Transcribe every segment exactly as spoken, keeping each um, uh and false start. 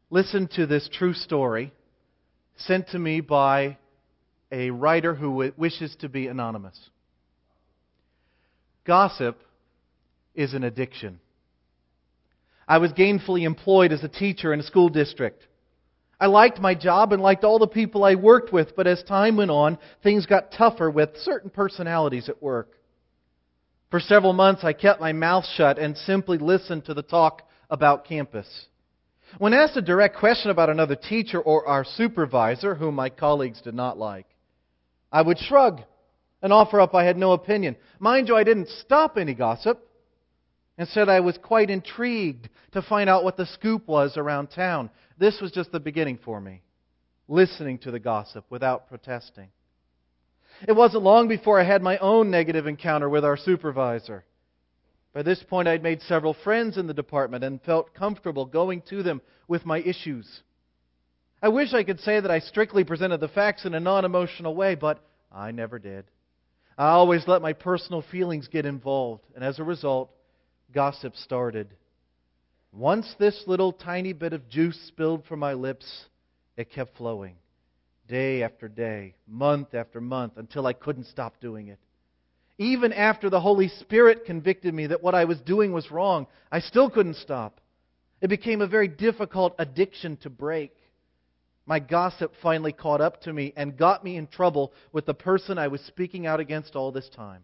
Listen to this true story sent to me by a writer who w- wishes to be anonymous. Gossip is an addiction. I was gainfully employed as a teacher in a school district. I liked my job and liked all the people I worked with, but as time went on, things got tougher with certain personalities at work. For several months, I kept my mouth shut and simply listened to the talk about campus. When asked a direct question about another teacher or our supervisor, whom my colleagues did not like, I would shrug and offer up I had no opinion. Mind you, I didn't stop any gossip. Instead, I was quite intrigued to find out what the scoop was around town. This was just the beginning for me, listening to the gossip without protesting. It wasn't long before I had my own negative encounter with our supervisor. By this point, I'd made several friends in the department and felt comfortable going to them with my issues. I wish I could say that I strictly presented the facts in a non-emotional way, but I never did. I always let my personal feelings get involved, and as a result, gossip started. Once this little tiny bit of juice spilled from my lips, it kept flowing. Day after day, month after month, until I couldn't stop doing it. Even after the Holy Spirit convicted me that what I was doing was wrong, I still couldn't stop. It became a very difficult addiction to break. My gossip finally caught up to me and got me in trouble with the person I was speaking out against all this time.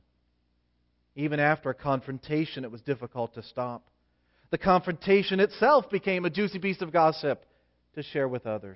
Even after a confrontation, it was difficult to stop. The confrontation itself became a juicy piece of gossip to share with others.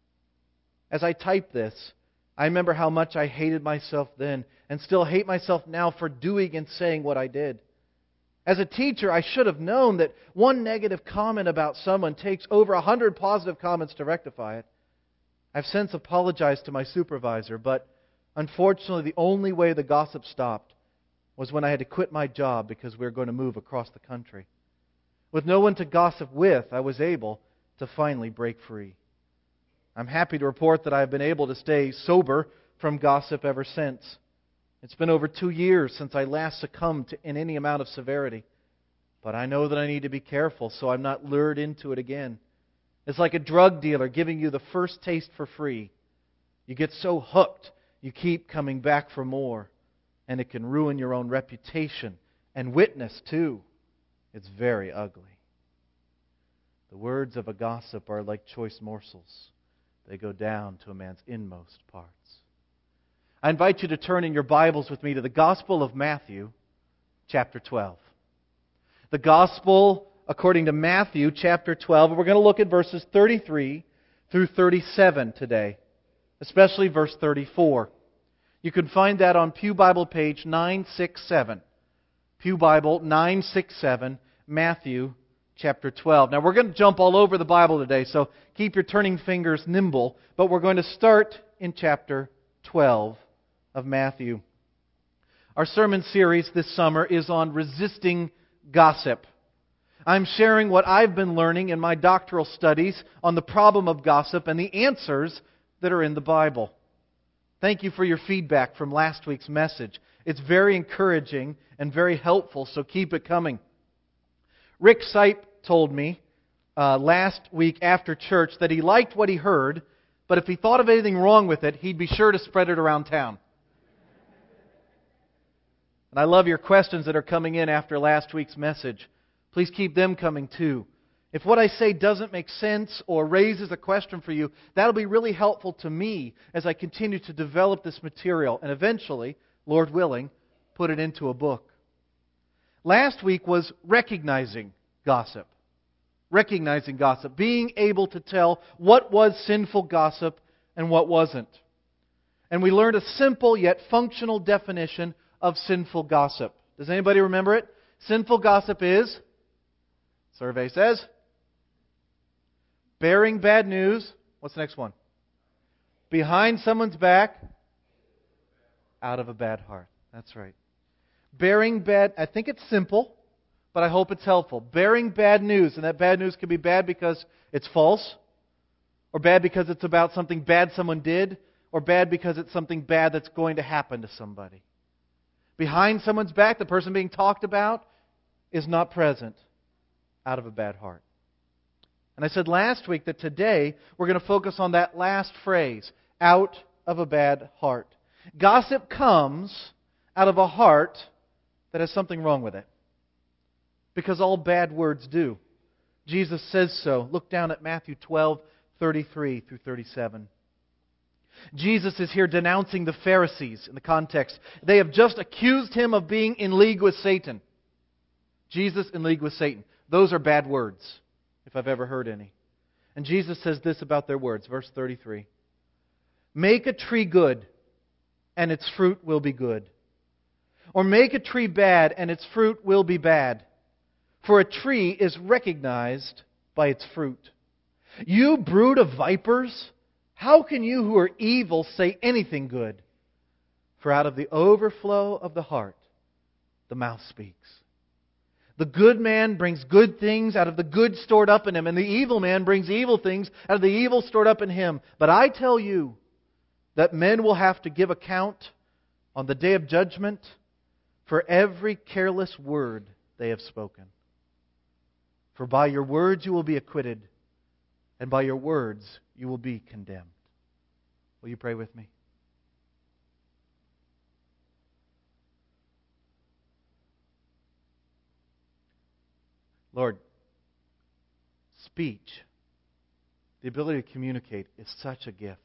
As I type this, I remember how much I hated myself then and still hate myself now for doing and saying what I did. As a teacher, I should have known that one negative comment about someone takes over a hundred positive comments to rectify it. I've since apologized to my supervisor, but unfortunately the only way the gossip stopped was when I had to quit my job because we were going to move across the country. With no one to gossip with, I was able to finally break free. I'm happy to report that I've been able to stay sober from gossip ever since. It's been over two years since I last succumbed to in any amount of severity. But I know that I need to be careful so I'm not lured into it again. It's like a drug dealer giving you the first taste for free. You get so hooked, you keep coming back for more. And it can ruin your own reputation and witness too. It's very ugly. The words of a gossip are like choice morsels. They go down to a man's inmost parts. I invite you to turn in your Bibles with me to the Gospel of Matthew, chapter twelve. The Gospel according to Matthew, chapter twelve. We're going to look at verses thirty-three through thirty-seven today, especially verse thirty-four. You can find that on Pew Bible page nine sixty-seven. Pew Bible nine sixty-seven, Matthew chapter twelve. Now we're going to jump all over the Bible today, so keep your turning fingers nimble. But we're going to start in chapter twelve of Matthew. Our sermon series this summer is on resisting gossip. I'm sharing what I've been learning in my doctoral studies on the problem of gossip and the answers that are in the Bible. Thank you for your feedback from last week's message. It's very encouraging and very helpful, so keep it coming. Rick Sipe told me uh, last week after church that he liked what he heard, but if he thought of anything wrong with it, he'd be sure to spread it around town. And I love your questions that are coming in after last week's message. Please keep them coming too. If what I say doesn't make sense or raises a question for you, that'll be really helpful to me as I continue to develop this material and eventually, Lord willing, put it into a book. Last week was recognizing gossip. Recognizing gossip. Being able to tell what was sinful gossip and what wasn't. And we learned a simple yet functional definition of sinful gossip. Does anybody remember it? Sinful gossip is, survey says, bearing bad news. What's the next one? Behind someone's back, out of a bad heart. That's right. Bearing bad, I think it's simple, but I hope it's helpful. Bearing bad news, and that bad news can be bad because it's false, or bad because it's about something bad someone did, or bad because it's something bad that's going to happen to somebody. Behind someone's back, the person being talked about is not present, out of a bad heart. And I said last week that today we're going to focus on that last phrase, out of a bad heart. Gossip comes out of a heart that has something wrong with it. Because all bad words do. Jesus says so. Look down at Matthew twelve, thirty-three through thirty-seven. Jesus is here denouncing the Pharisees in the context. They have just accused Him of being in league with Satan. Jesus in league with Satan. Those are bad words, if I've ever heard any. And Jesus says this about their words, verse thirty-three. Make a tree good, and its fruit will be good. Or make a tree bad, and its fruit will be bad. For a tree is recognized by its fruit. You brood of vipers, how can you who are evil say anything good? For out of the overflow of the heart, the mouth speaks. The good man brings good things out of the good stored up in him, and the evil man brings evil things out of the evil stored up in him. But I tell you that men will have to give account on the day of judgment for every careless word they have spoken. For by your words you will be acquitted, and by your words you will be condemned. Will you pray with me? Lord, speech, the ability to communicate, is such a gift.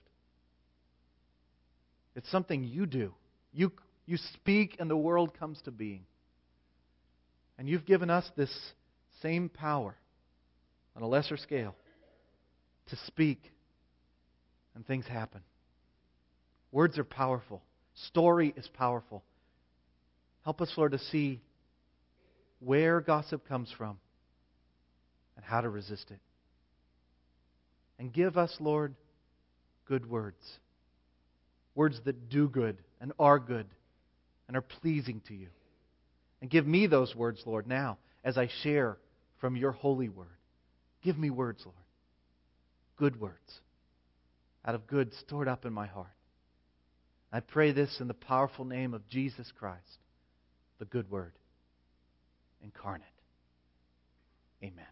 It's something you do. You, you speak and the world comes to being. And you've given us this same power on a lesser scale to speak and things happen. Words are powerful. Story is powerful. Help us, Lord, to see where gossip comes from and how to resist it. And give us, Lord, good words. Words that do good and are good and are pleasing to you. And give me those words, Lord, now as I share from your holy word. Give me words, Lord. Good words. Out of good stored up in my heart. I pray this in the powerful name of Jesus Christ, the good word incarnate. Amen.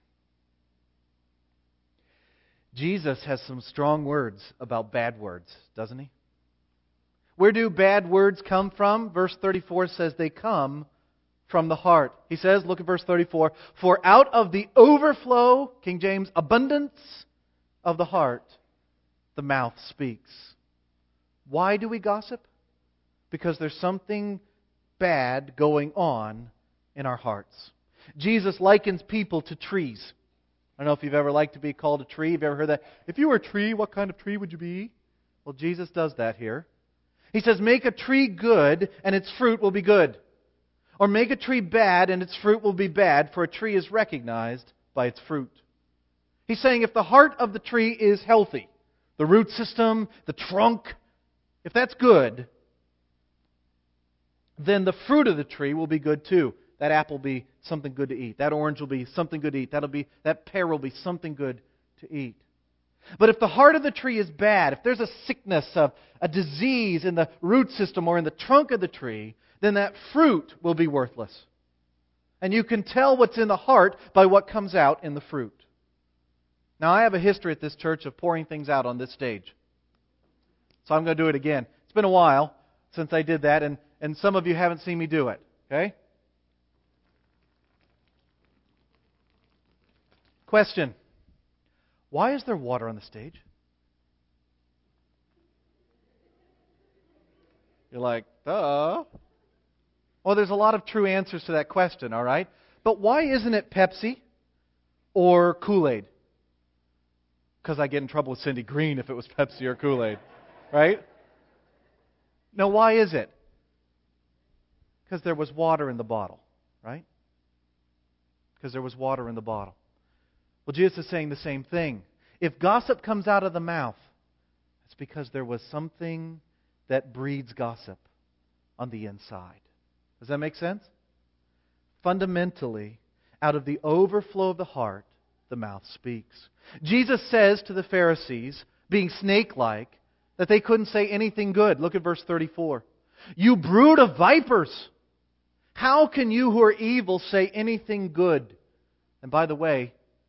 Jesus has some strong words about bad words, doesn't he? Where do bad words come from? Verse thirty-four says they come from the heart. He says, look at verse thirty-four, for out of the overflow, King James, abundance of the heart, the mouth speaks. Why do we gossip? Because there's something bad going on in our hearts. Jesus likens people to trees. I don't know if you've ever liked to be called a tree. Have you ever heard that? If you were a tree, what kind of tree would you be? Well, Jesus does that here. He says, make a tree good, and its fruit will be good. Or make a tree bad, and its fruit will be bad, for a tree is recognized by its fruit. He's saying if the heart of the tree is healthy, the root system, the trunk, if that's good, then the fruit of the tree will be good too. That apple will be something good to eat. That orange will be something good to eat. That'll be, that pear will be something good to eat. But if the heart of the tree is bad, if there's a sickness, of a disease in the root system or in the trunk of the tree, then that fruit will be worthless. And you can tell what's in the heart by what comes out in the fruit. Now, I have a history at this church of pouring things out on this stage. So I'm going to do it again. It's been a while since I did that, and, and some of you haven't seen me do it. Okay? Question. Why is there water on the stage? You're like, duh. Well, there's a lot of true answers to that question, all right? But why isn't it Pepsi or Kool-Aid? Because I get in trouble with Cindy Green if it was Pepsi or Kool-Aid, right? Now, why is it? Because there was water in the bottle, right? Because there was water in the bottle. Well, Jesus is saying the same thing. If gossip comes out of the mouth, it's because there was something that breeds gossip on the inside. Does that make sense? Fundamentally, out of the overflow of the heart, the mouth speaks. Jesus says to the Pharisees, being snake-like, that they couldn't say anything good. Look at verse thirty-four. You brood of vipers! How can you who are evil say anything good? And by the way,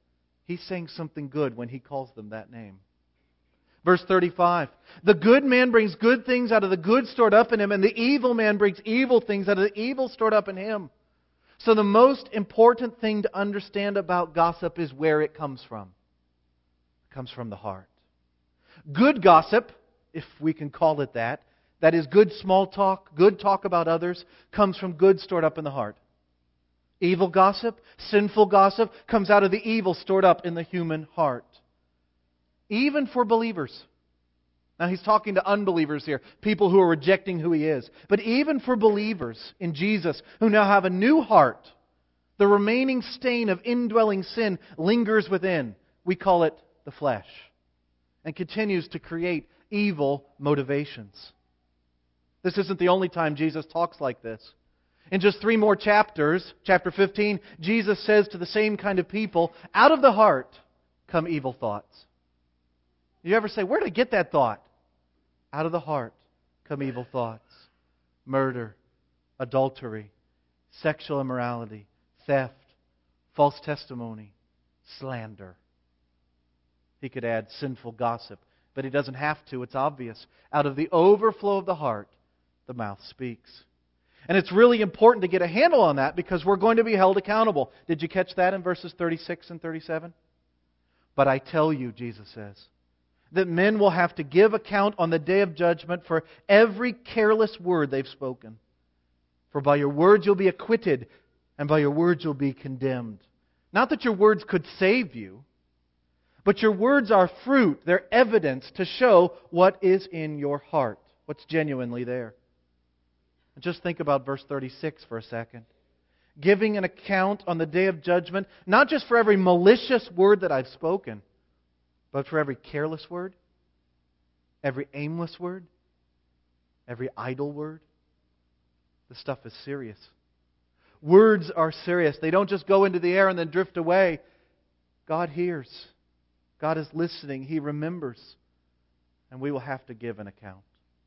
He's saying something good when He calls them that name. Verse thirty-five, the good man brings good things out of the good stored up in him, and the evil man brings evil things out of the evil stored up in him. So the most important thing to understand about gossip is where it comes from. It comes from the heart. Good gossip, if we can call it that, that is good small talk, good talk about others, comes from good stored up in the heart. Evil gossip, sinful gossip, comes out of the evil stored up in the human heart. Even for believers. Now he's talking to unbelievers here, people who are rejecting who He is. But even for believers in Jesus who now have a new heart, the remaining stain of indwelling sin lingers within. We call it the flesh. And continues to create evil motivations. This isn't the only time Jesus talks like this. In just three more chapters, chapter fifteen, Jesus says to the same kind of people, out of the heart come evil thoughts. You ever say, where did I get that thought? Out of the heart come evil thoughts. Murder, adultery, sexual immorality, theft, false testimony, slander. He could add sinful gossip, but He doesn't have to. It's obvious. Out of the overflow of the heart, the mouth speaks. And it's really important to get a handle on that because we're going to be held accountable. Did you catch that in verses thirty-six and thirty-seven? But I tell you, Jesus says, that men will have to give account on the day of judgment for every careless word they've spoken. For by your words you'll be acquitted, and by your words you'll be condemned. Not that your words could save you, but your words are fruit. They're evidence to show what is in your heart, what's genuinely there. And just think about verse thirty-six for a second. Giving an account on the day of judgment, not just for every malicious word that I've spoken, but for every careless word, every aimless word, every idle word. This stuff is serious. Words are serious. They don't just go into the air and then drift away. God hears. God is listening. He remembers. And we will have to give an account.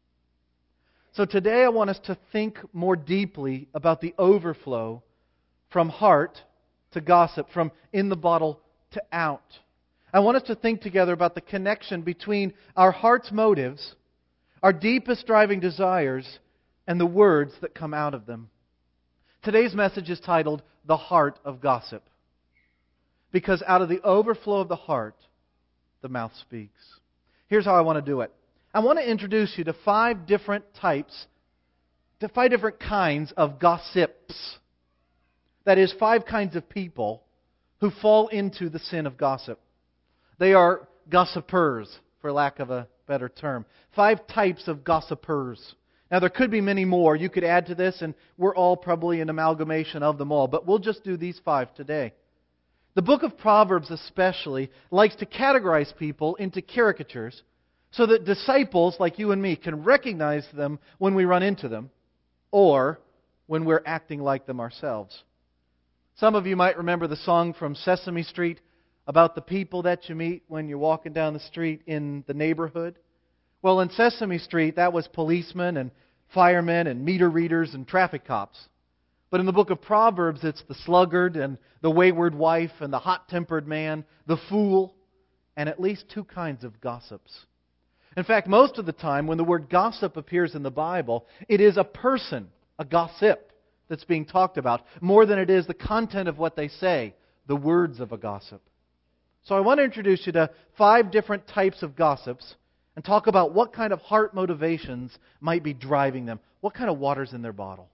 So today I want us to think more deeply about the overflow from heart to gossip, from in the bottle to out. I want us to think together about the connection between our heart's motives, our deepest driving desires, and the words that come out of them. Today's message is titled, The Heart of Gossip. Because out of the overflow of the heart, the mouth speaks. Here's how I want to do it. I want to introduce you to five different types, to five different kinds of gossips. That is, five kinds of people who fall into the sin of gossip. They are gossipers, for lack of a better term. Five types of gossipers. Now, there could be many more. You could add to this, and we're all probably an amalgamation of them all. But we'll just do these five today. The book of Proverbs especially likes to categorize people into caricatures so that disciples like you and me can recognize them when we run into them or when we're acting like them ourselves. Some of you might remember the song from Sesame Street about the people that you meet when you're walking down the street in the neighborhood. Well, in Sesame Street, that was policemen and firemen and meter readers and traffic cops. But in the book of Proverbs, it's the sluggard and the wayward wife and the hot-tempered man, the fool, and at least two kinds of gossips. In fact, most of the time when the word gossip appears in the Bible, it is a person, a gossip, that's being talked about, more than it is the content of what they say, the words of a gossip. So I want to introduce you to five different types of gossips and talk about what kind of heart motivations might be driving them. What kind of water's in their bottle?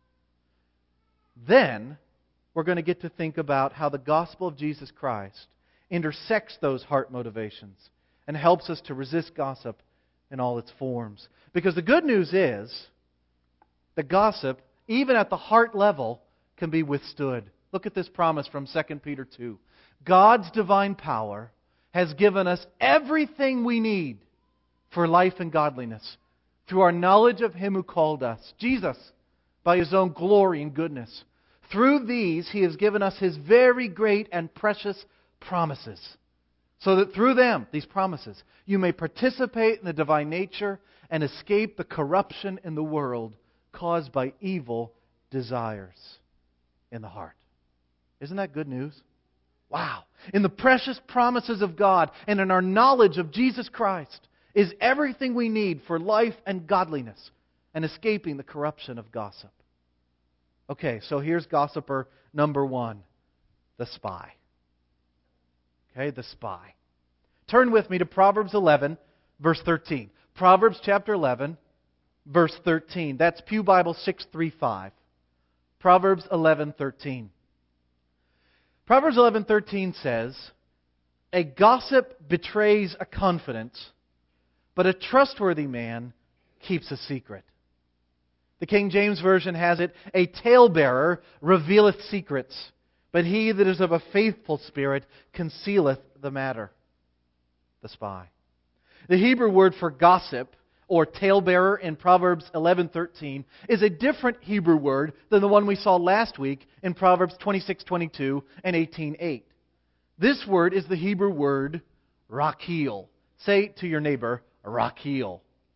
Then, we're going to get to think about how the gospel of Jesus Christ intersects those heart motivations and helps us to resist gossip in all its forms. Because the good news is that gossip, even at the heart level, can be withstood. Look at this promise from Second Peter two. God's divine power has given us everything we need for life and godliness through our knowledge of Him who called us, Jesus, by His own glory and goodness. Through these, He has given us His very great and precious promises, so that through them, these promises, you may participate in the divine nature and escape the corruption in the world caused by evil desires in the heart. Isn't that good news? Wow. In the precious promises of God and in our knowledge of Jesus Christ is everything we need for life and godliness and escaping the corruption of gossip. Okay, so here's gossiper number one, the spy. Okay, the spy. Turn with me to Proverbs eleven, verse thirteen. Proverbs chapter eleven, verse thirteen. That's Pew Bible six thirty-five. Proverbs eleven thirteen. Proverbs eleven thirteen says, "A gossip betrays a confidence, but a trustworthy man keeps a secret." The King James Version has it, "A talebearer revealeth secrets, but he that is of a faithful spirit concealeth the matter." The spy. The Hebrew word for gossip, or talebearer in Proverbs eleven thirteen, is a different Hebrew word than the one we saw last week in Proverbs twenty-six twenty-two and eighteen eight. This word is the Hebrew word rakil. Say to your neighbor, rakil.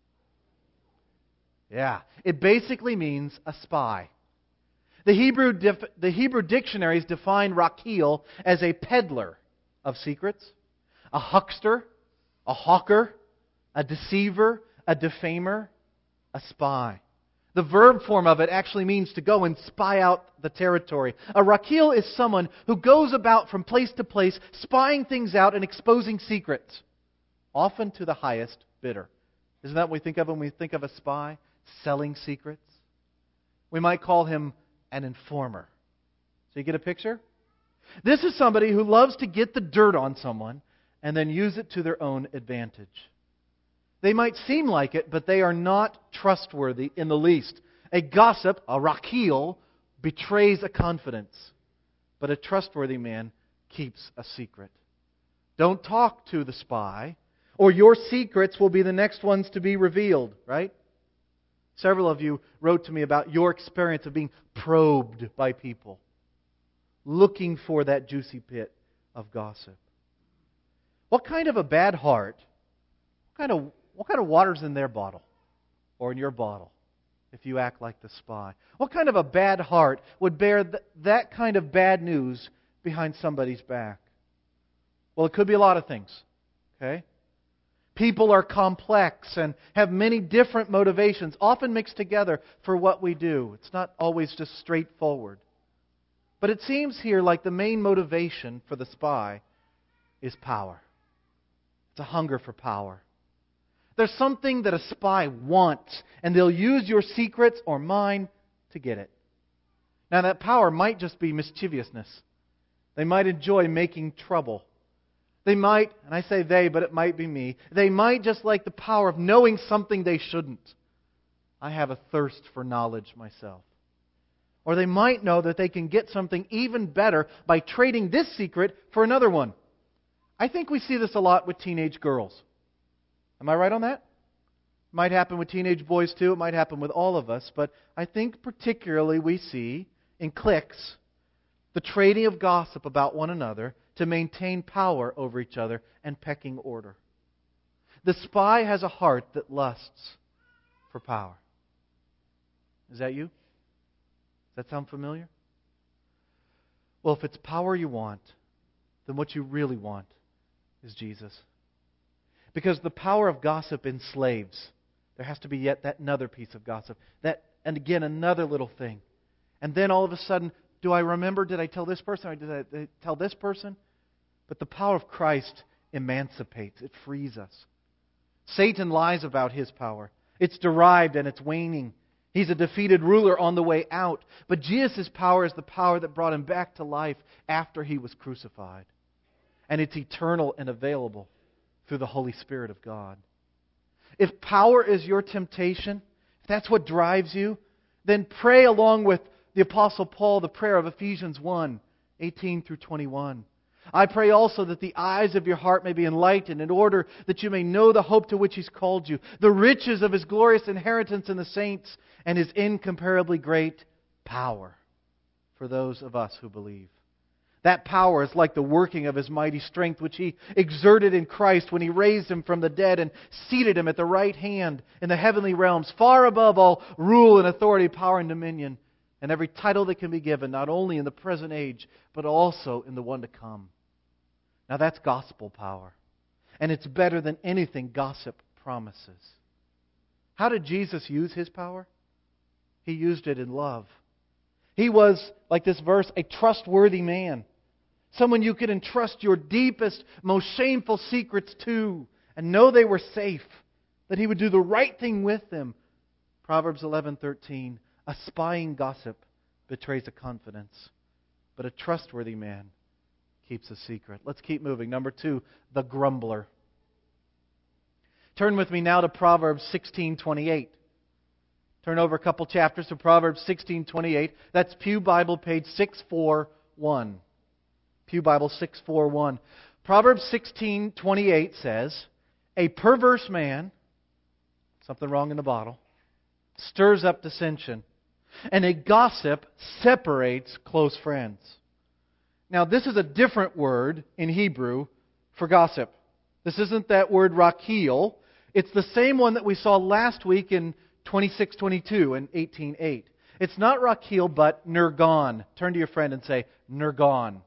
Yeah, it basically means a spy. The Hebrew, dif- the Hebrew dictionaries define rakil as a peddler of secrets, a huckster, a hawker, a deceiver, a defamer, a spy. The verb form of it actually means to go and spy out the territory. A rakil is someone who goes about from place to place, spying things out and exposing secrets, often to the highest bidder. Isn't that what we think of when we think of a spy? Selling secrets. We might call him an informer. So you get a picture? This is somebody who loves to get the dirt on someone and then use it to their own advantage. They might seem like it, but they are not trustworthy in the least. A gossip, a rakil, betrays a confidence, but a trustworthy man keeps a secret. Don't talk to the spy, or your secrets will be the next ones to be revealed, right? Several of you wrote to me about your experience of being probed by people, looking for that juicy pit of gossip. What kind of a bad heart, what kind of, what kind of water's in their bottle or in your bottle if you act like the spy? What kind of a bad heart would bear th- that kind of bad news behind somebody's back? Well, it could be a lot of things, okay? People are complex and have many different motivations, often mixed together for what we do. It's not always just straightforward. But it seems here like the main motivation for the spy is power. It's a hunger for power. There's something that a spy wants, and they'll use your secrets or mine to get it. Now, that power might just be mischievousness. They might enjoy making trouble. They might, and I say they, but it might be me, they might just like the power of knowing something they shouldn't. I have a thirst for knowledge myself. Or they might know that they can get something even better by trading this secret for another one. I think we see this a lot with teenage girls. Am I right on that? It might happen with teenage boys too. It might happen with all of us. But I think particularly we see in cliques the trading of gossip about one another to maintain power over each other and pecking order. The spy has a heart that lusts for power. Is that you? Does that sound familiar? Well, if it's power you want, then what you really want is Jesus. Because the power of gossip enslaves. There has to be yet that another piece of gossip. That, and again, another little thing. And then all of a sudden, do I remember, did I tell this person or did I tell this person? But the power of Christ emancipates. It frees us. Satan lies about his power. It's derived and it's waning. He's a defeated ruler on the way out. But Jesus' power is the power that brought him back to life after he was crucified. And it's eternal and available through the Holy Spirit of God. If power is your temptation, if that's what drives you, then pray along with the Apostle Paul the prayer of Ephesians one, eighteen through twenty-one. I pray also that the eyes of your heart may be enlightened in order that you may know the hope to which He's called you, the riches of His glorious inheritance in the saints, and His incomparably great power for those of us who believe. That power is like the working of His mighty strength, which He exerted in Christ when He raised Him from the dead and seated Him at the right hand in the heavenly realms, far above all rule and authority, power and dominion, and every title that can be given, not only in the present age, but also in the one to come. Now that's gospel power. And it's better than anything gossip promises. How did Jesus use His power? He used it in love. He was, like this verse, a trustworthy man. Someone you could entrust your deepest, most shameful secrets to and know they were safe. That He would do the right thing with them. Proverbs eleven thirteen, a spying gossip betrays a confidence, but a trustworthy man keeps a secret. Let's keep moving. Number two, the grumbler. Turn with me now to Proverbs sixteen twenty-eight. Turn over a couple chapters to Proverbs sixteen twenty-eight. That's Pew Bible page six forty-one. Pew Bible six forty-one. Proverbs sixteen twenty-eight says, a perverse man, something wrong in the bottle, stirs up dissension, and a gossip separates close friends. Now, this is a different word in Hebrew for gossip. This isn't that word rakil. It's the same one that we saw last week in twenty-six twenty-two and eighteen eight. It's not rakil, but nirgon. Turn to your friend and say, nirgon.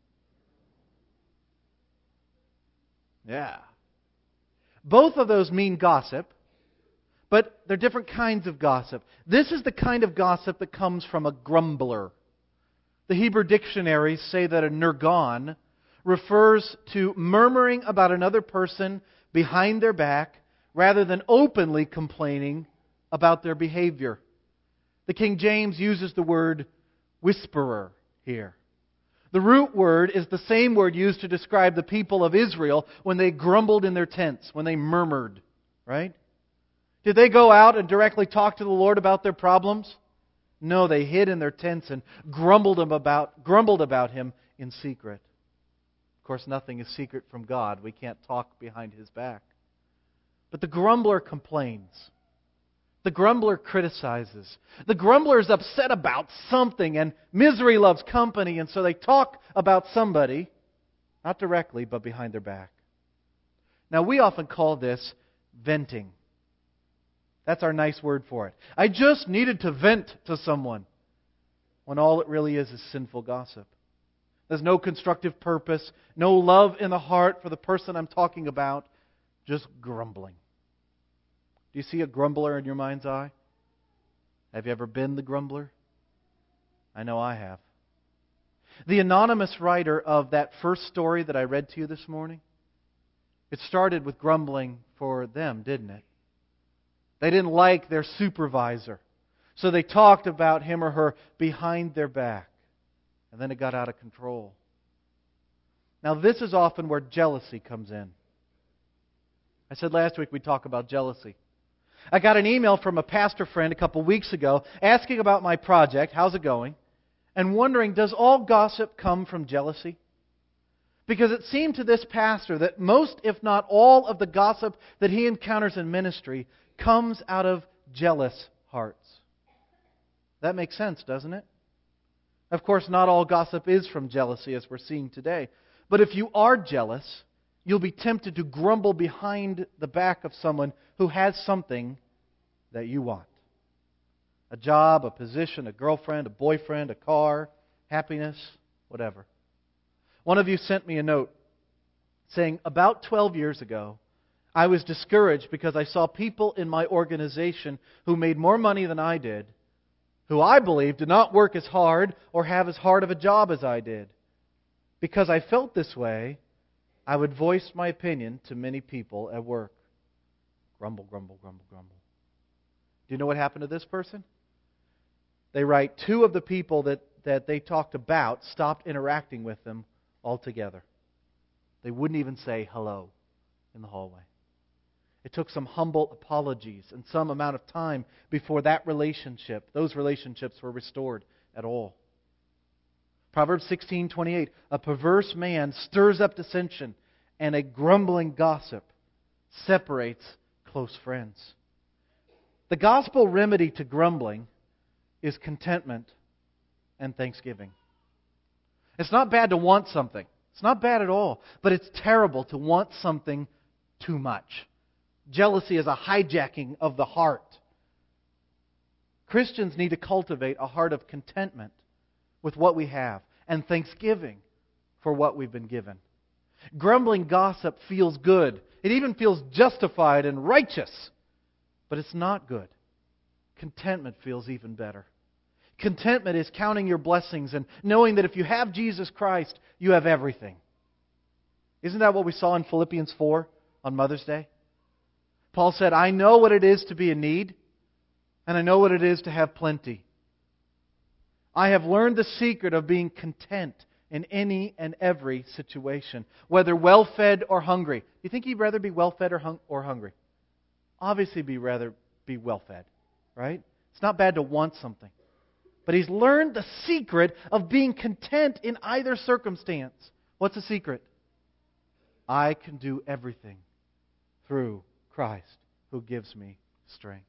Yeah. Both of those mean gossip, but they're different kinds of gossip. This is the kind of gossip that comes from a grumbler. The Hebrew dictionaries say that a nirgon refers to murmuring about another person behind their back rather than openly complaining about their behavior. The King James uses the word whisperer here. The root word is the same word used to describe the people of Israel when they grumbled in their tents, when they murmured, right? Did they go out and directly talk to the Lord about their problems? No, they hid in their tents and grumbled about, grumbled about Him in secret. Of course, nothing is secret from God. We can't talk behind His back. But the grumbler complains. The grumbler criticizes. The grumbler is upset about something, and misery loves company, and so they talk about somebody, not directly, but behind their back. Now, we often call this venting. That's our nice word for it. I just needed to vent to someone, when all it really is is sinful gossip. There's no constructive purpose, no love in the heart for the person I'm talking about, just grumbling. Do you see a grumbler in your mind's eye? Have you ever been the grumbler? I know I have. The anonymous writer of that first story that I read to you this morning, it started with grumbling for them, didn't it? They didn't like their supervisor, so they talked about him or her behind their back. And then it got out of control. Now, this is often where jealousy comes in. I said last week we'd talk about jealousy. I got an email from a pastor friend a couple weeks ago asking about my project, how's it going, and wondering, does all gossip come from jealousy? Because it seemed to this pastor that most, if not all, of the gossip that he encounters in ministry comes out of jealous hearts. That makes sense, doesn't it? Of course, not all gossip is from jealousy, as we're seeing today. But if you are jealous, you'll be tempted to grumble behind the back of someone who has something that you want. A job, a position, a girlfriend, a boyfriend, a car, happiness, whatever. One of you sent me a note saying, about twelve years ago, I was discouraged because I saw people in my organization who made more money than I did, who I believe did not work as hard or have as hard of a job as I did. Because I felt this way, I would voice my opinion to many people at work. Grumble, grumble, grumble, grumble. Do you know what happened to this person? They write, two of the people that, that they talked about stopped interacting with them altogether. They wouldn't even say hello in the hallway. It took some humble apologies and some amount of time before that relationship, those relationships were restored at all. Proverbs sixteen twenty-eight, a perverse man stirs up dissension, and a grumbling gossip separates close friends. The gospel remedy to grumbling is contentment and thanksgiving. It's not bad to want something. It's not bad at all. But it's terrible to want something too much. Jealousy is a hijacking of the heart. Christians need to cultivate a heart of contentment with what we have and thanksgiving for what we've been given. Grumbling gossip feels good. It even feels justified and righteous. But it's not good. Contentment feels even better. Contentment is counting your blessings and knowing that if you have Jesus Christ, you have everything. Isn't that what we saw in Philippians four on Mother's Day? Paul said, I know what it is to be in need, and I know what it is to have plenty. I have learned the secret of being content in any and every situation, whether well-fed or hungry. Do you think he'd rather be well-fed or, hung- or hungry? Obviously, he'd rather be well-fed, right? It's not bad to want something. But he's learned the secret of being content in either circumstance. What's the secret? I can do everything through Christ who gives me strength.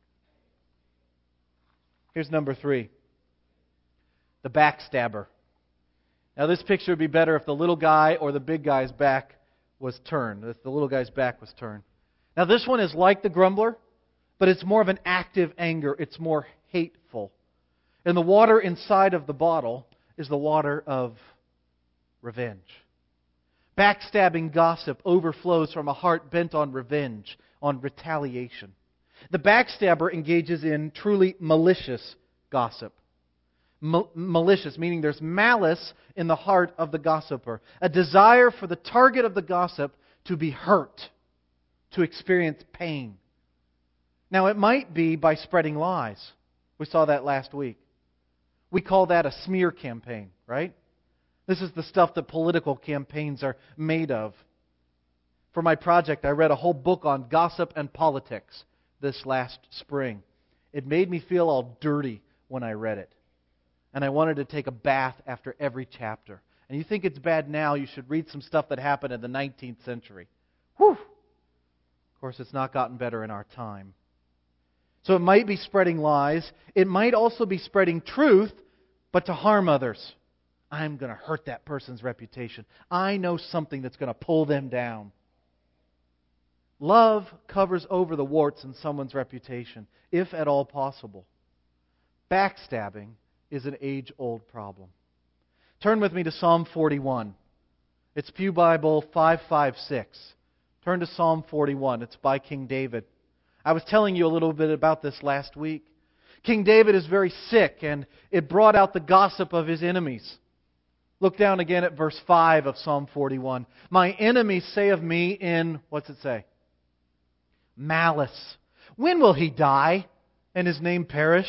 Here's number three. The backstabber. Now this picture would be better if the little guy or the big guy's back was turned. If the little guy's back was turned. Now this one is like the grumbler, but it's more of an active anger. It's more hateful. And the water inside of the bottle is the water of revenge. Backstabbing gossip overflows from a heart bent on revenge, on retaliation. The backstabber engages in truly malicious gossip. Mal- malicious, meaning there's malice in the heart of the gossiper. A desire for the target of the gossip to be hurt, to experience pain. Now, it might be by spreading lies. We saw that last week. We call that a smear campaign, right? This is the stuff that political campaigns are made of. For my project, I read a whole book on gossip and politics this last spring. It made me feel all dirty when I read it. And I wanted to take a bath after every chapter. And you think it's bad now, you should read some stuff that happened in the nineteenth century. Whew! Of course, it's not gotten better in our time. So it might be spreading lies. It might also be spreading truth, but to harm others. I'm going to hurt that person's reputation. I know something that's going to pull them down. Love covers over the warts in someone's reputation, if at all possible. Backstabbing is an age-old problem. Turn with me to Psalm forty-one. It's Pew Bible five fifty-six. Turn to Psalm forty-one. It's by King David. I was telling you a little bit about this last week. King David is very sick, and it brought out the gossip of his enemies. Look down again at verse five of Psalm forty-one. My enemies say of me in, what's it say? Malice. When will he die and his name perish?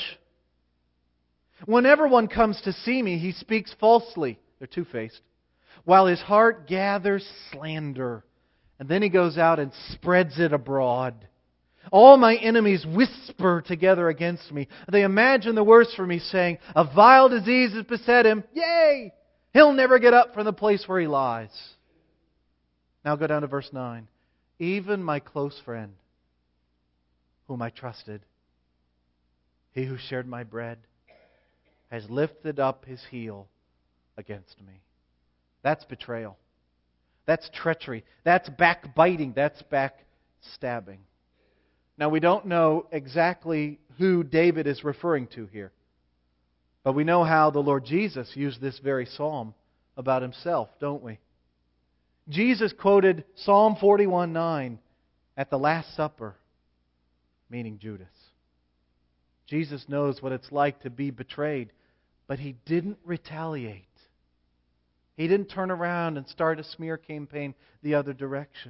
Whenever one comes to see me, he speaks falsely. They're two-faced. While his heart gathers slander. And then he goes out and spreads it abroad. All my enemies whisper together against me. They imagine the worst for me, saying, a vile disease has beset him. Yay! He'll never get up from the place where he lies. Now go down to verse nine. Even my close friend, whom I trusted, he who shared my bread, has lifted up his heel against me. That's betrayal. That's treachery. That's backbiting. That's backstabbing. Now, we don't know exactly who David is referring to here. But we know how the Lord Jesus used this very psalm about himself, don't we? Jesus quoted Psalm forty-one nine at the Last Supper, meaning Judas. Jesus knows what it's like to be betrayed, but He didn't retaliate. He didn't turn around and start a smear campaign the other direction.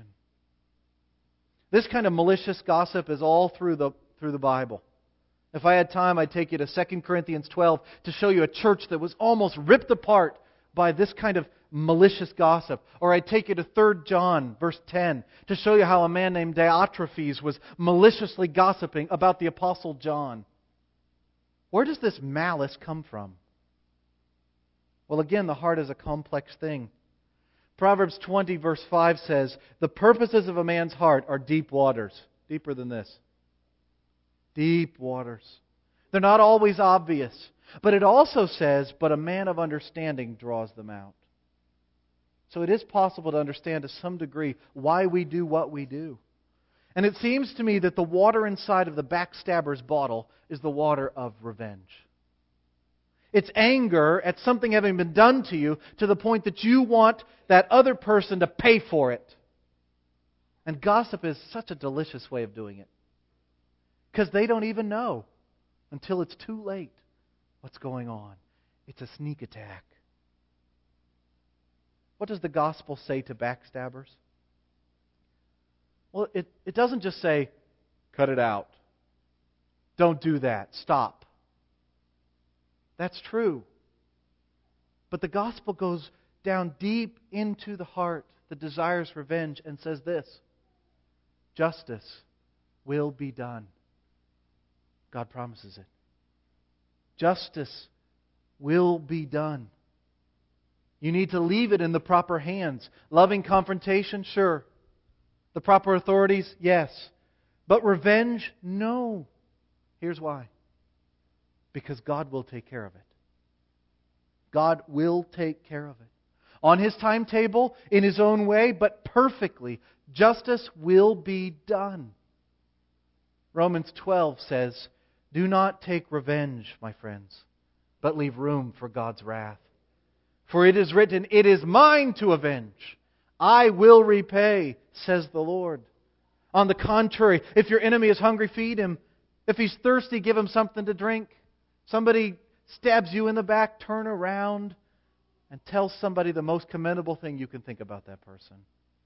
This kind of malicious gossip is all through the through the Bible. If I had time, I'd take you to Second Corinthians twelve to show you a church that was almost ripped apart by this kind of malicious gossip. Or I'd take you to Third John, verse ten, to show you how a man named Diotrephes was maliciously gossiping about the Apostle John. Where does this malice come from? Well, again, the heart is a complex thing. Proverbs twenty, verse five says, the purposes of a man's heart are deep waters. Deeper than this. Deep waters. They're not always obvious. But it also says, but a man of understanding draws them out. So it is possible to understand to some degree why we do what we do. And it seems to me that the water inside of the backstabber's bottle is the water of revenge. It's anger at something having been done to you to the point that you want that other person to pay for it. And gossip is such a delicious way of doing it. Because they don't even know until it's too late what's going on. It's a sneak attack. What does the gospel say to backstabbers? Well, it, it doesn't just say, cut it out. Don't do that. Stop. That's true. But the gospel goes down deep into the heart that desires revenge and says this: justice will be done. God promises it. Justice will be done. You need to leave it in the proper hands. Loving confrontation, sure. The proper authorities, yes. But revenge, no. Here's why. Because God will take care of it. God will take care of it. On His timetable, in His own way, but perfectly. Justice will be done. Romans twelve says, do not take revenge, my friends, but leave room for God's wrath. For it is written, it is mine to avenge. I will repay, says the Lord. On the contrary, if your enemy is hungry, feed him. If he's thirsty, give him something to drink. Somebody stabs you in the back, turn around and tell somebody the most commendable thing you can think about that person.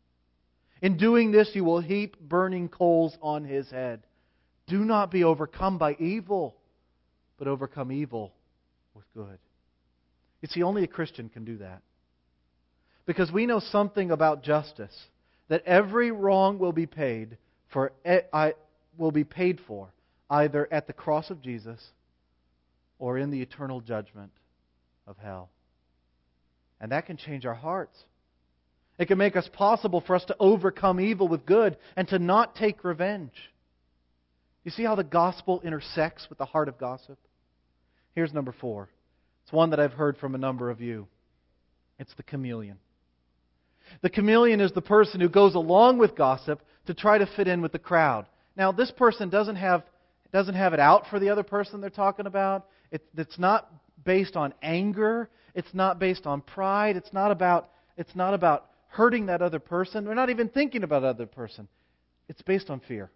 In doing this, you will heap burning coals on his head. Do not be overcome by evil, but overcome evil with good. You see, only a Christian can do that. Because we know something about justice, that every wrong will be paid for I will be paid for either at the cross of Jesus or in the eternal judgment of hell. And that can change our hearts. It can make us possible for us to overcome evil with good and to not take revenge. You see how the gospel intersects with the heart of gossip? Here's number four. It's one that I've heard from a number of you. It's the chameleon. The chameleon is the person who goes along with gossip to try to fit in with the crowd. Now, this person doesn't have doesn't have it out for the other person they're talking about. It, it's not based on anger. It's not based on pride. It's not about it's not about hurting that other person. They're not even thinking about the other person. It's based on fear.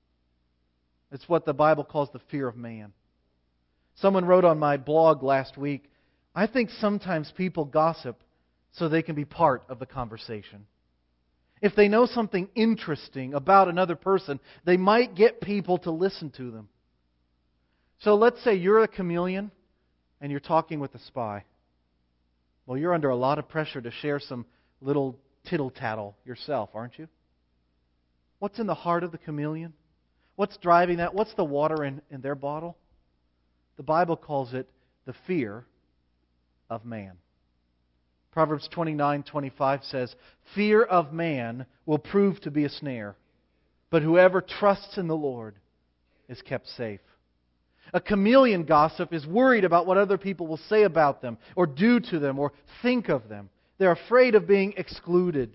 It's what the Bible calls the fear of man. Someone wrote on my blog last week, I think sometimes people gossip so they can be part of the conversation. If they know something interesting about another person, they might get people to listen to them. So let's say you're a chameleon and you're talking with a spy. Well, you're under a lot of pressure to share some little tittle-tattle yourself, aren't you? What's in the heart of the chameleon? What's driving that? What's the water in, in their bottle? The Bible calls it the fear of man. Proverbs twenty-nine twenty-five says, fear of man will prove to be a snare, but whoever trusts in the Lord is kept safe. A chameleon gossip is worried about what other people will say about them, or do to them, or think of them. They're afraid of being excluded. Do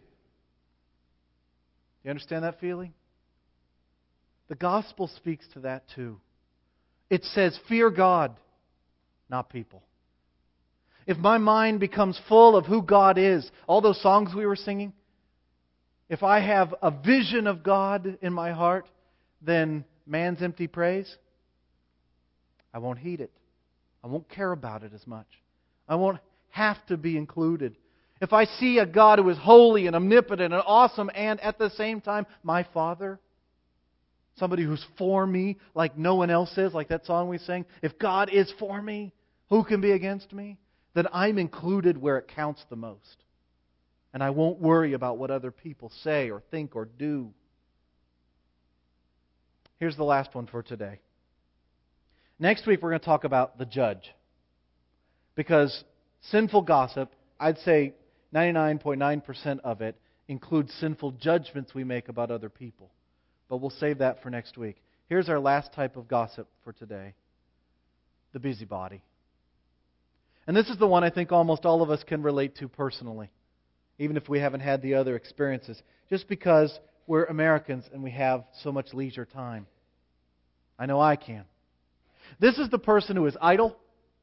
you understand that feeling? The gospel speaks to that too. It says, fear God, not people. If my mind becomes full of who God is, all those songs we were singing, if I have a vision of God in my heart, then man's empty praise, I won't heed it. I won't care about it as much. I won't have to be included. If I see a God who is holy and omnipotent and awesome and at the same time my Father, somebody who's for me like no one else is, like that song we sang, if God is for me, who can be against me? Then I'm included where it counts the most. And I won't worry about what other people say or think or do. Here's the last one for today. Next week we're going to talk about the judge. Because sinful gossip, I'd say ninety-nine point nine percent of it includes sinful judgments we make about other people. But we'll save that for next week. Here's our last type of gossip for today. The busybody. And this is the one I think almost all of us can relate to personally, even if we haven't had the other experiences, just because we're Americans and we have so much leisure time. I know I can. This is the person who is idle,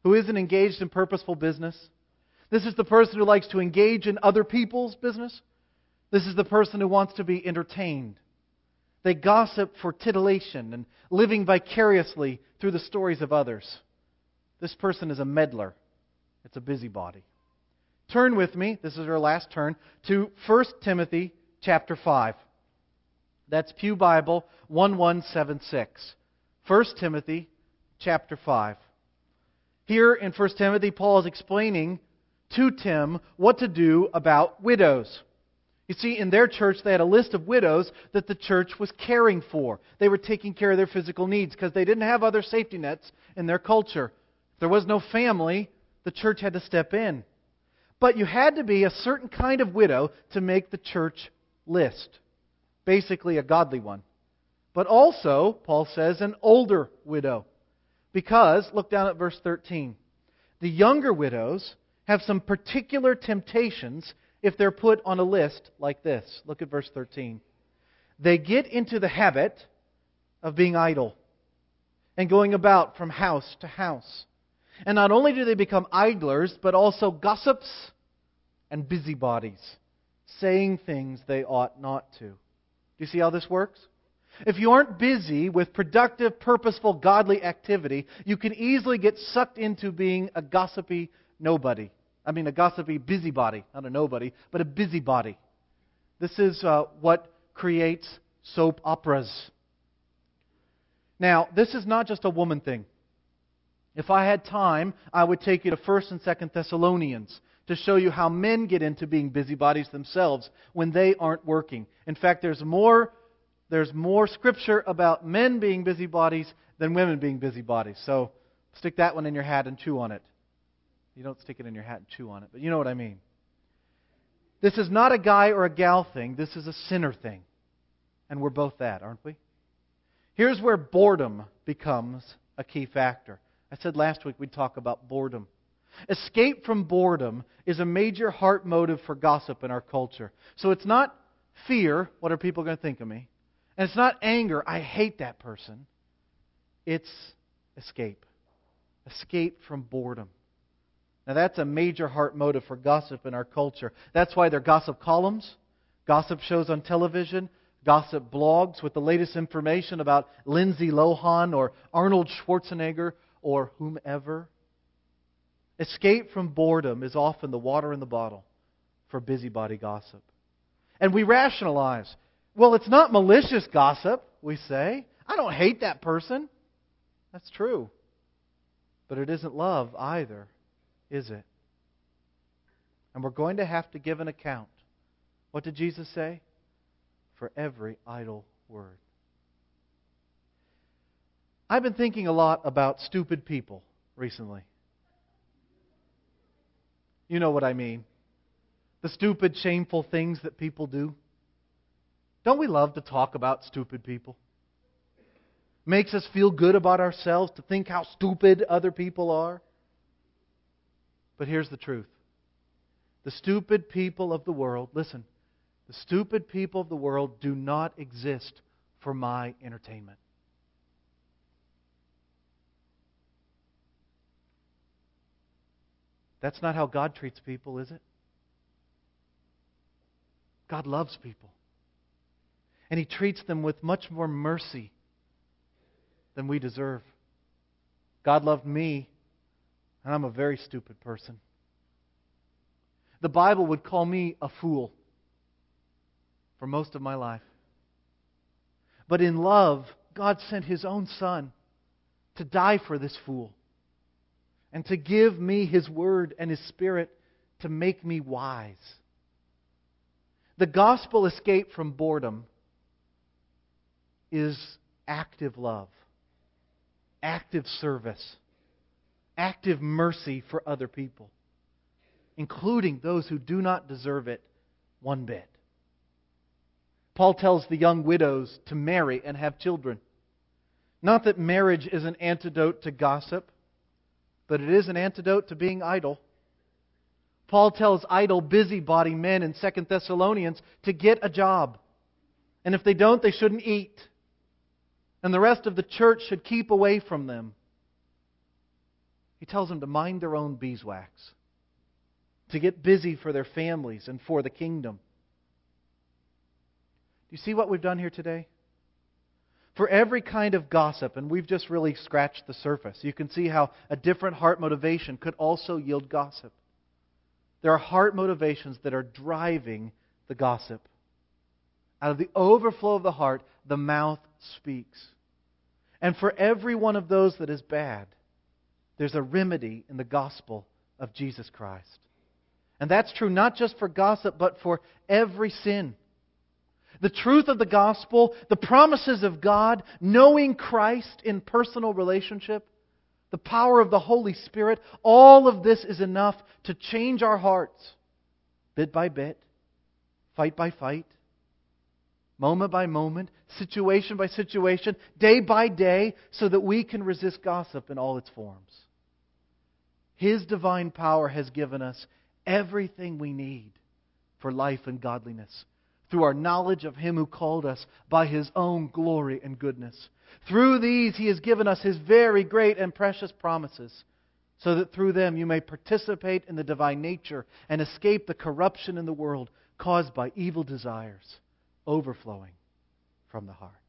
who isn't engaged in purposeful business. This is the person who likes to engage in other people's business. This is the person who wants to be entertained. They gossip for titillation and living vicariously through the stories of others. This person is a meddler. It's a busybody. Turn with me, this is our last turn, to First Timothy chapter five. That's Pew Bible one one seven six. First Timothy chapter five. Here in First Timothy, Paul is explaining to Tim what to do about widows. You see, in their church, they had a list of widows that the church was caring for. They were taking care of their physical needs because they didn't have other safety nets in their culture. If there was no family, the church had to step in. But you had to be a certain kind of widow to make the church list. Basically, a godly one. But also, Paul says, an older widow. Because, look down at verse thirteen. The younger widows have some particular temptations if they're put on a list like this. Look at verse thirteen. They get into the habit of being idle and going about from house to house. And not only do they become idlers, but also gossips and busybodies, saying things they ought not to. Do you see how this works? If you aren't busy with productive, purposeful, godly activity, you can easily get sucked into being a gossipy nobody. I mean, a gossipy busybody. Not a nobody, but a busybody. This is uh, what creates soap operas. Now, this is not just a woman thing. If I had time, I would take you to First and Second Thessalonians to show you how men get into being busybodies themselves when they aren't working. In fact, there's more, there's more scripture about men being busybodies than women being busybodies. So stick that one in your hat and chew on it. You don't stick it in your hat and chew on it, but you know what I mean. This is not a guy or a gal thing. This is a sinner thing. And we're both that, aren't we? Here's where boredom becomes a key factor. I said last week we'd talk about boredom. Escape from boredom is a major heart motive for gossip in our culture. So it's not fear, what are people going to think of me? And it's not anger, I hate that person. It's escape. Escape from boredom. Now that's a major heart motive for gossip in our culture. That's why there are gossip columns, gossip shows on television, gossip blogs with the latest information about Lindsay Lohan or Arnold Schwarzenegger or whomever. Escape from boredom is often the water in the bottle for busybody gossip. And we rationalize. Well, it's not malicious gossip, we say. I don't hate that person. That's true. But it isn't love either, is it? And we're going to have to give an account. What did Jesus say? For every idle word. I've been thinking a lot about stupid people recently. You know what I mean. The stupid, shameful things that people do. Don't we love to talk about stupid people? Makes us feel good about ourselves to think how stupid other people are. But here's the truth. The stupid people of the world, listen, the stupid people of the world do not exist for my entertainment. That's not how God treats people, is it? God loves people. And He treats them with much more mercy than we deserve. God loved me, and I'm a very stupid person. The Bible would call me a fool for most of my life. But in love, God sent His own Son to die for this fool and to give me His Word and His Spirit to make me wise. The gospel escape from boredom is active love, active service, active mercy for other people, including those who do not deserve it one bit. Paul tells the young widows to marry and have children. Not that marriage is an antidote to gossip, but it is an antidote to being idle. Paul tells idle, busybody men in Second Thessalonians to get a job. And if they don't, they shouldn't eat. And the rest of the church should keep away from them. He tells them to mind their own beeswax, to get busy for their families and for the kingdom. Do you see what we've done here today? For every kind of gossip, and we've just really scratched the surface, you can see how a different heart motivation could also yield gossip. There are heart motivations that are driving the gossip. Out of the overflow of the heart, the mouth speaks. And for every one of those that is bad, there's a remedy in the gospel of Jesus Christ. And that's true not just for gossip, but for every sin. The truth of the gospel, the promises of God, knowing Christ in personal relationship, the power of the Holy Spirit, all of this is enough to change our hearts bit by bit, fight by fight, moment by moment, situation by situation, day by day, so that we can resist gossip in all its forms. His divine power has given us everything we need for life and godliness through our knowledge of Him who called us by His own glory and goodness. Through these He has given us His very great and precious promises, so that through them you may participate in the divine nature and escape the corruption in the world caused by evil desires overflowing from the heart.